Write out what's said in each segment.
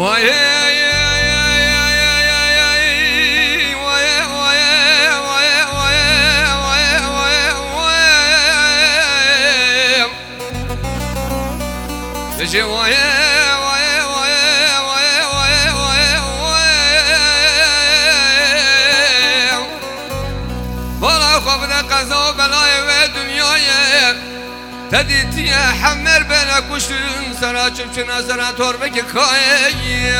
تديتي حمر بينك وشن سرا شبشنا سرا توربك كاي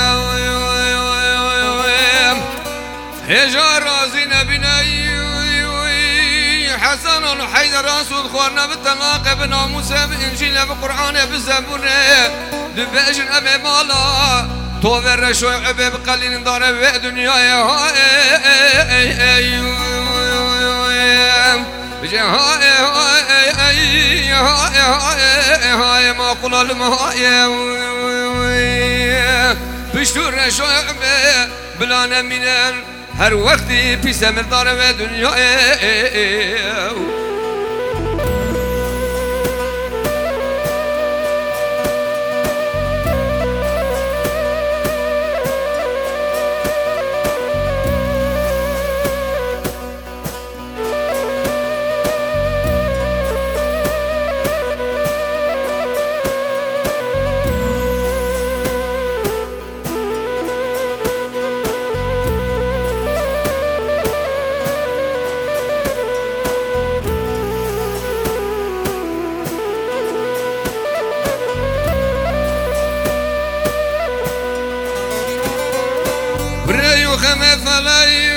هجا رازي نبينا حسن الحيدر رسول خورنا بالطلاق بناموس بإنجيل بقرآن بالزبور دباجن أبي مالا توفر شوي أبي بقلين دار بدنيا هاي ما قول المهاي بشتور شوي بلا نمينن هر وقت پیش مردار و دنیا خمه فلای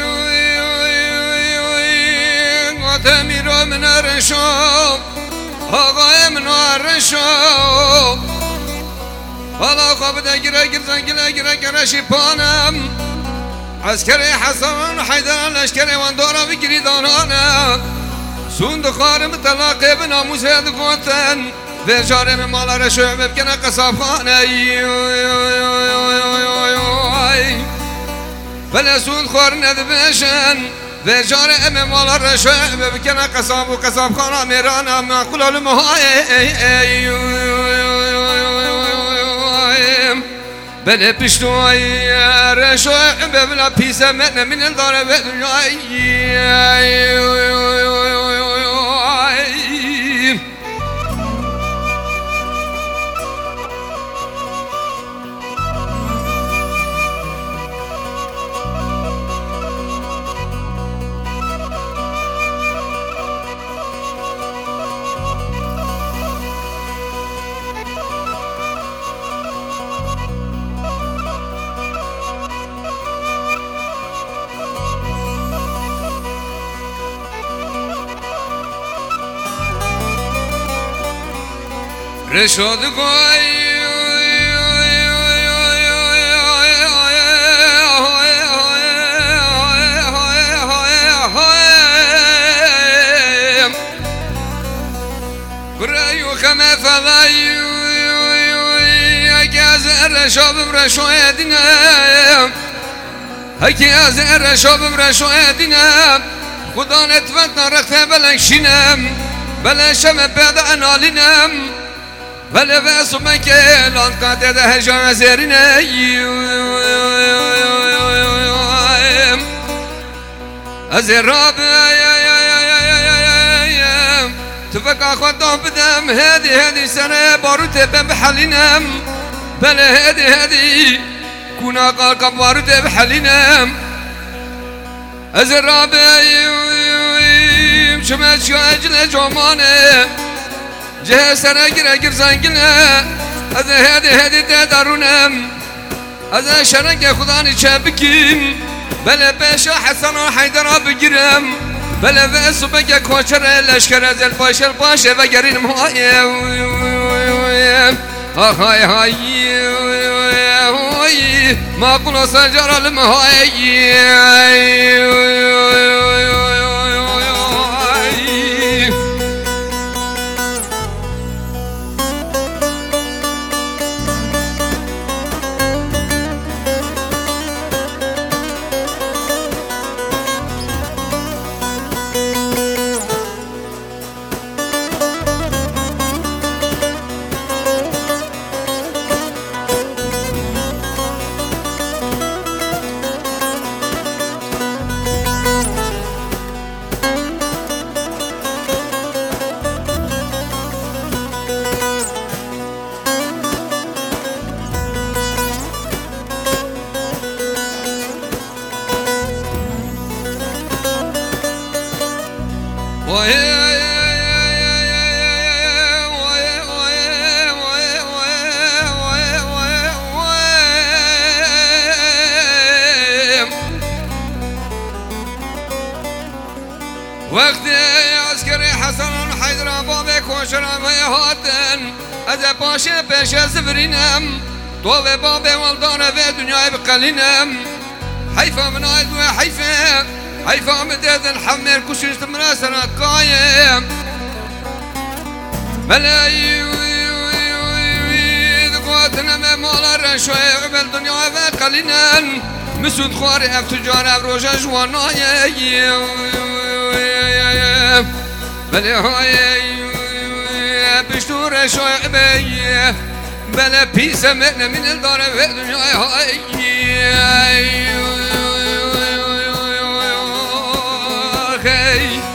وتمیرو من رشام آقای من رشام حالا خواب دگیره گیره گرشی پانم عسکر حسن حیدر لشکر واندارا بگیری دانانم سوند خارم طلاق بناموس دقوتن و جارم مال رشام بکنه قصاب خانه بلا سود خور ندبشن و جار ام مال رشا بکنه قصاب و قصاب خانه میرانا معقول المهای بلا پشتوی رشا بلا پیسه من الدار و دنیای رشاد گوی گریو خمه فلای اگه از رشابم رشادینم اگه از رشابم رشادینم خدا نتوت نرخته بلنشینم بلا شم بعد انالینم بلا باسو مكيلان قاعدة هجا زيرنا أزراب تفقع خطام بدم هذه سنة باروت بحلينم بلا هذه كنا قال باروت بحلينم أزراب شمال شاجل جمانه جه سر گیر زنگله از هدی دارونم از شرنگ خدا نیچه بکیم بله پیش حسن و حیدر بگیرم بله و صبح کوچر لشکر از الپاشه و گرینم های ما قلو سنجار المهای وقت عسكري حسن حيدر بابك وشرم هاتن از باشه پیش زبرینم طول بابي والدار في دنيا بقلينم حيفا من عيد وحيفا حيفا مدد الحمر كشش مراسنا قايم ملاي ذقواتنا ممالا رشوي قبل دنيا بقلينا مسود خواري اف تجار بروجا جوانايا بلا هاي بشتور شوي قبي بلا بيسا من الدار في دنيا هاي خي